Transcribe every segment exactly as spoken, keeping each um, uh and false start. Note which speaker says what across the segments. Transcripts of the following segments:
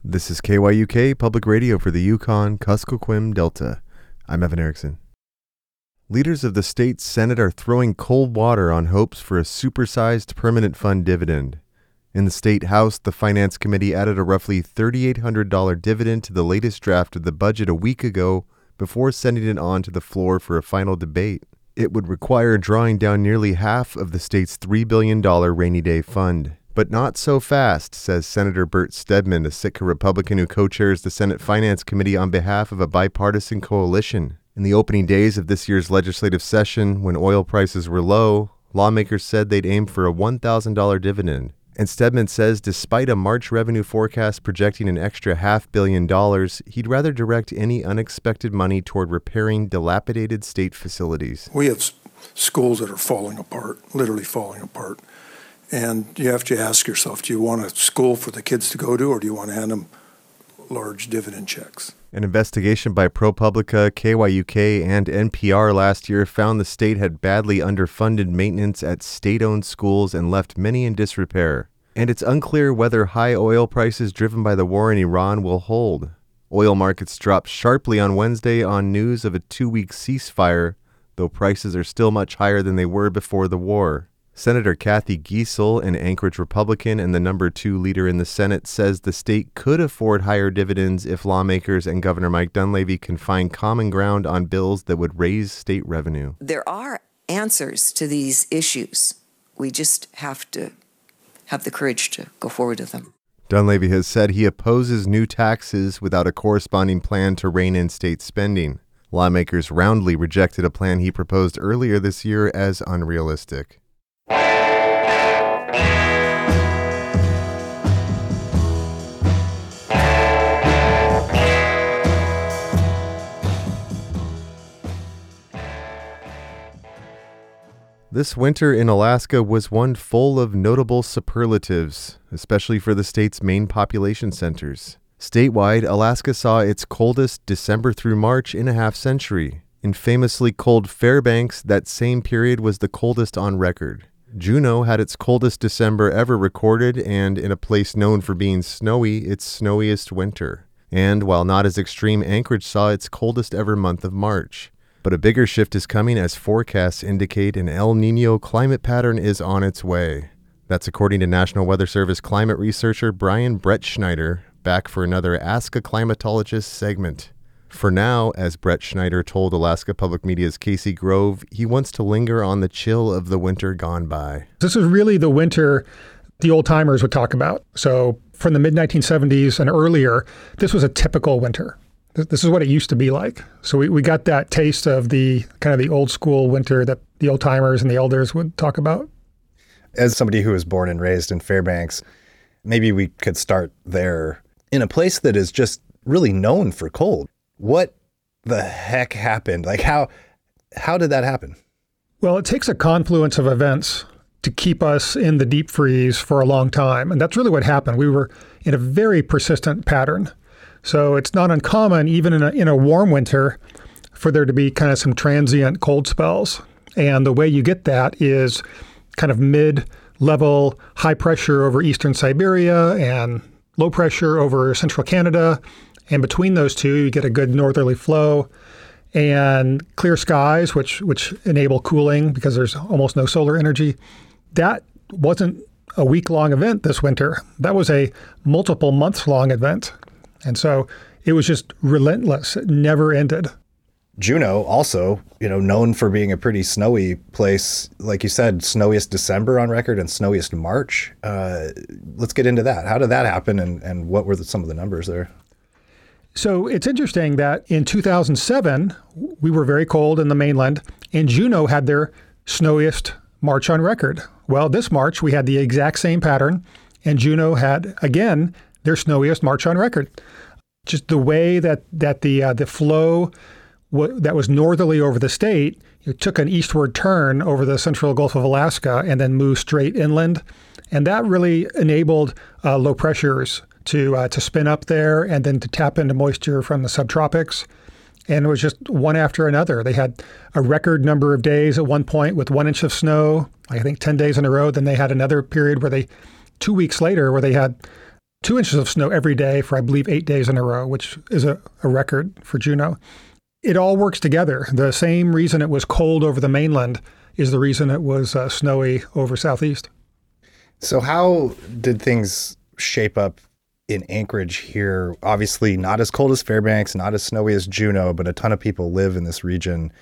Speaker 1: This is K Y U K Public Radio for the Yukon Kuskokwim Delta. I'm Evan Erickson. Leaders of the state Senate are throwing cold water on hopes for a supersized permanent fund dividend. In the state House, the Finance Committee added a roughly three thousand eight hundred dollars dividend to the latest draft of the budget a week ago before sending it on to the floor for a final debate. It would require drawing down nearly half of the state's three billion dollars rainy day fund. But not so fast, says Senator Bert Stedman, a Sitka Republican who co-chairs the Senate Finance Committee on behalf of a bipartisan coalition. In the opening days of this year's legislative session, when oil prices were low, lawmakers said they'd aim for a one thousand dollars dividend. And Stedman says despite a March revenue forecast projecting an extra half billion dollars, he'd rather direct any unexpected money toward repairing dilapidated state facilities.
Speaker 2: We have schools that are falling apart, literally falling apart. And you have to ask yourself, do you want a school for the kids to go to, or do you want to hand them large dividend checks?
Speaker 1: An investigation by ProPublica, K Y U K, and N P R last year found the state had badly underfunded maintenance at state-owned schools and left many in disrepair. And it's unclear whether high oil prices driven by the war in Iran will hold. Oil markets dropped sharply on Wednesday on news of a two-week ceasefire, though prices are still much higher than they were before the war. Senator Kathy Giessel, an Anchorage Republican and the number two leader in the Senate, says the state could afford higher dividends if lawmakers and Governor Mike Dunleavy can find common ground on bills that would raise state revenue.
Speaker 3: There are answers to these issues. We just have to have the courage to go forward with them.
Speaker 1: Dunleavy has said he opposes new taxes without a corresponding plan to rein in state spending. Lawmakers roundly rejected a plan he proposed earlier this year as unrealistic. This winter in Alaska was one full of notable superlatives, especially for the state's main population centers. Statewide, Alaska saw its coldest December through March in a half century. In famously cold Fairbanks, that same period was the coldest on record. Juneau had its coldest December ever recorded, and in a place known for being snowy, its snowiest winter. And while not as extreme, Anchorage saw its coldest ever month of March. But a bigger shift is coming as forecasts indicate an El Niño climate pattern is on its way. That's according to National Weather Service climate researcher Brian Brettschneider, back for another Ask a Climatologist segment. For now, as Brettschneider told Alaska Public Media's Casey Grove, he wants to linger on the chill of the winter gone by.
Speaker 4: This is really the winter the old-timers would talk about. So from the mid nineteen seventies and earlier, this was a typical winter. This is what it used to be like. So we, we got that taste of the kind of the old school winter that the old timers and the elders would talk about.
Speaker 5: As somebody who was born and raised in Fairbanks, maybe we could start there. In a place that is just really known for cold, what the heck happened? Like how how did that happen?
Speaker 4: Well, it takes a confluence of events to keep us in the deep freeze for a long time. And that's really what happened. We were in a very persistent pattern. So it's not uncommon, even in a, in a warm winter, for there to be kind of some transient cold spells. And the way you get that is kind of mid-level high pressure over eastern Siberia and low pressure over central Canada. And between those two, you get a good northerly flow and clear skies, which which enable cooling because there's almost no solar energy. That wasn't a week-long event this winter. That was a multiple months-long event. And so it was just relentless. It never ended.
Speaker 5: Juneau also, you know, known for being a pretty snowy place. Like you said, snowiest December on record and snowiest March. Uh, let's get into that. How did that happen, and, and what were the, some of the numbers there?
Speaker 4: So it's interesting that in two thousand seven, we were very cold in the mainland, and Juneau had their snowiest March on record. Well, this March, we had the exact same pattern, and Juneau had, again, their snowiest March on record. Just the way that that the uh, the flow w- that was northerly over the state, it took an eastward turn over the central Gulf of Alaska and then moved straight inland, and that really enabled uh, low pressures to uh, to spin up there and then to tap into moisture from the subtropics. And it was just one after another. They had a record number of days at one point with one inch of snow, I think ten days in a row. Then they had another period where they, two weeks later, where they had two inches of snow every day for, I believe, eight days in a row, which is a, a record for Juneau. It all works together. The same reason it was cold over the mainland is the reason it was uh, snowy over southeast.
Speaker 5: So how did things shape up in Anchorage here? Obviously not as cold as Fairbanks, not as snowy as Juneau, but a ton of people live in this region.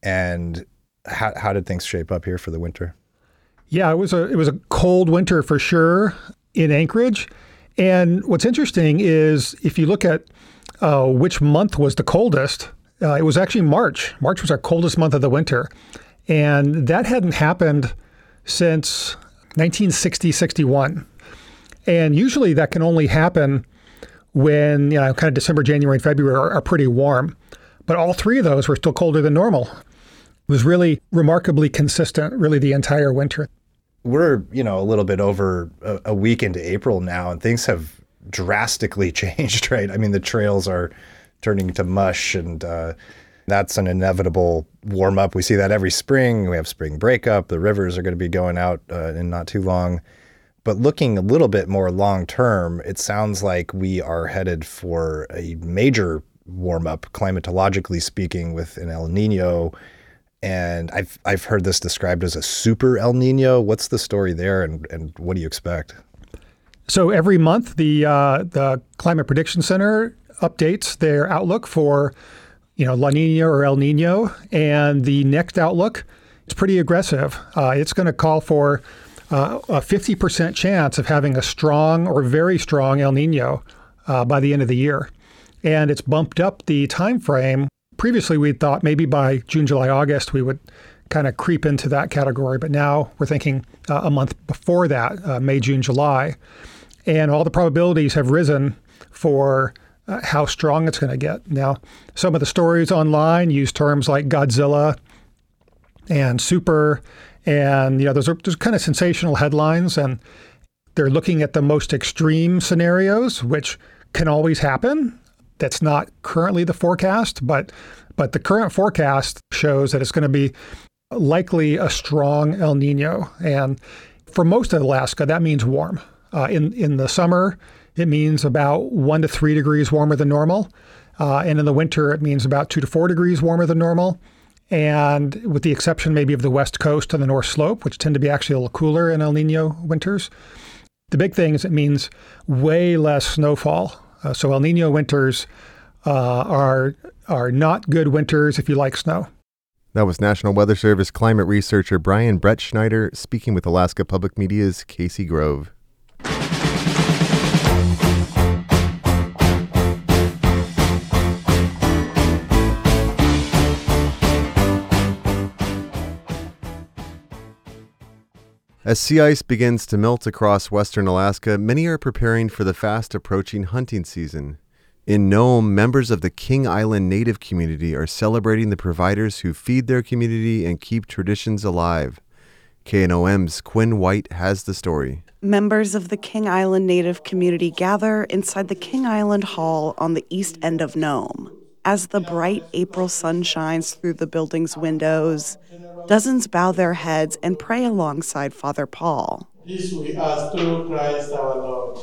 Speaker 5: And how, how did things shape up here for the winter?
Speaker 4: Yeah, it was a it was a cold winter for sure in Anchorage. And what's interesting is if you look at uh, which month was the coldest, uh, it was actually March. March was our coldest month of the winter. And that hadn't happened since nineteen sixty, sixty-one. And usually that can only happen when, you know, kind of December, January, and February are, are pretty warm. But all three of those were still colder than normal. It was really remarkably consistent, really the entire winter.
Speaker 5: We're, you know, a little bit over a, a week into April now, and things have drastically changed, right? I mean, the trails are turning to mush, and uh, that's an inevitable warm up. We see that every spring. We have spring breakup. The rivers are going to be going out uh, in not too long. But looking a little bit more long term, it sounds like we are headed for a major warm up, climatologically speaking, with an El Nino. And I've I've heard this described as a super El Nino. What's the story there, and, and what do you expect?
Speaker 4: So every month, the uh, the Climate Prediction Center updates their outlook for, you know, La Nina or El Nino, and the next outlook is pretty aggressive. Uh, it's going to call for uh, a fifty percent chance of having a strong or very strong El Nino uh, by the end of the year, and it's bumped up the time frame. Previously, we thought maybe by June, July, August, we would kind of creep into that category. But now we're thinking uh, a month before that, uh, May, June, July. And all the probabilities have risen for uh, how strong it's going to get. Now, some of the stories online use terms like Godzilla and super. And, you know, those are just kind of sensational headlines. And they're looking at the most extreme scenarios, which can always happen. That's not currently the forecast, but but the current forecast shows that it's going to be likely a strong El Nino. And for most of Alaska, that means warm. Uh, in, in the summer, it means about one to three degrees warmer than normal. Uh, and in the winter, it means about two to four degrees warmer than normal. And with the exception maybe of the west coast and the North Slope, which tend to be actually a little cooler in El Nino winters. The big thing is it means way less snowfall. Uh, so El Nino winters uh, are are not good winters if you like snow.
Speaker 1: That was National Weather Service climate researcher Brian Brett Schneider speaking with Alaska Public Media's Casey Grove. As sea ice begins to melt across western Alaska, many are preparing for the fast approaching hunting season. In Nome, members of the King Island Native community are celebrating the providers who feed their community and keep traditions alive. K N O M's Quinn White has the story.
Speaker 6: Members of the King Island Native community gather inside the King Island Hall on the east end of Nome. As the bright April sun shines through the building's windows, dozens bow their heads and pray alongside Father Paul.
Speaker 7: This we ask through Christ our Lord.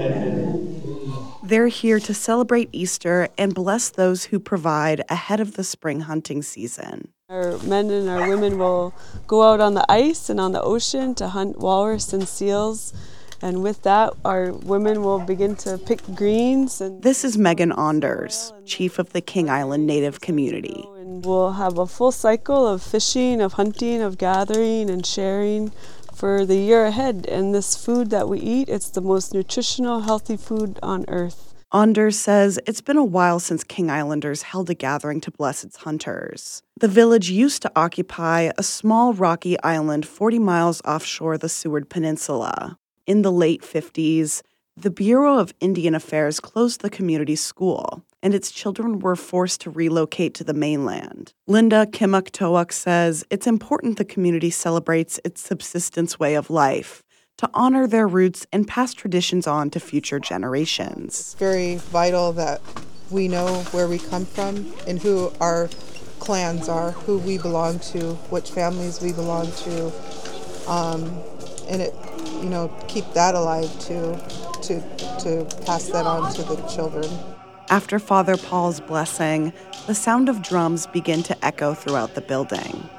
Speaker 7: Amen.
Speaker 6: They're here to celebrate Easter and bless those who provide ahead of the spring hunting season.
Speaker 8: Our men and our women will go out on the ice and on the ocean to hunt walrus and seals. And with that, our women will begin to pick greens. And
Speaker 6: this is Megan Onders, chief of the King Island Native community.
Speaker 8: And we'll have a full cycle of fishing, of hunting, of gathering and sharing for the year ahead. And this food that we eat, it's the most nutritional, healthy food on earth.
Speaker 6: Onders says it's been a while since King Islanders held a gathering to bless its hunters. The village used to occupy a small rocky island forty miles offshore the Seward Peninsula. In the late fifties, the Bureau of Indian Affairs closed the community school, and its children were forced to relocate to the mainland. Linda Kimuk-Toak says it's important the community celebrates its subsistence way of life to honor their roots and pass traditions on to future generations.
Speaker 9: It's very vital that we know where we come from and who our clans are, who we belong to, which families we belong to, um, and it, you know, keep that alive to to to pass that on to the children.
Speaker 6: After Father Paul's blessing, the sound of drums begin to echo throughout the building.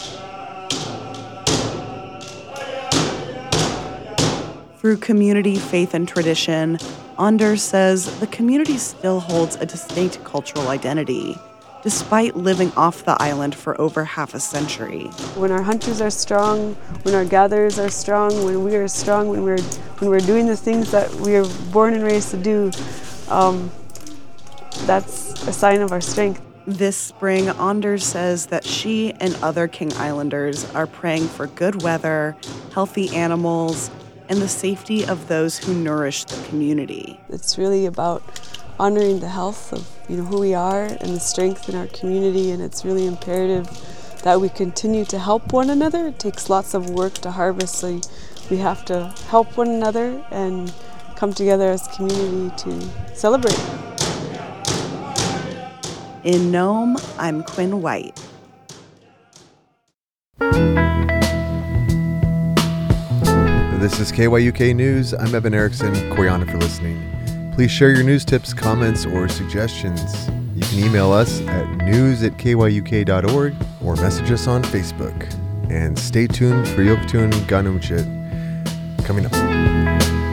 Speaker 6: Through community, faith, and tradition, Anders says the community still holds a distinct cultural identity, despite living off the island for over half a century.
Speaker 8: When our hunters are strong, when our gatherers are strong, when we are strong, when we're when we're doing the things that we are born and raised to do, um, that's a sign of our strength.
Speaker 6: This spring, Anders says that she and other King Islanders are praying for good weather, healthy animals, and the safety of those who nourish the community.
Speaker 8: It's really about honoring the health of you know who we are and the strength in our community, and it's really imperative that we continue to help one another. It takes lots of work to harvest, so we have to help one another and come together as a community to celebrate.
Speaker 6: In Nome, I'm Quinn White.
Speaker 1: This is K Y U K News. I'm Evan Erickson. Koyana for listening. Please share your news tips, comments, or suggestions. You can email us at news at k y u k dot org or message us on Facebook. And stay tuned for Yoktun Ganumchit coming up.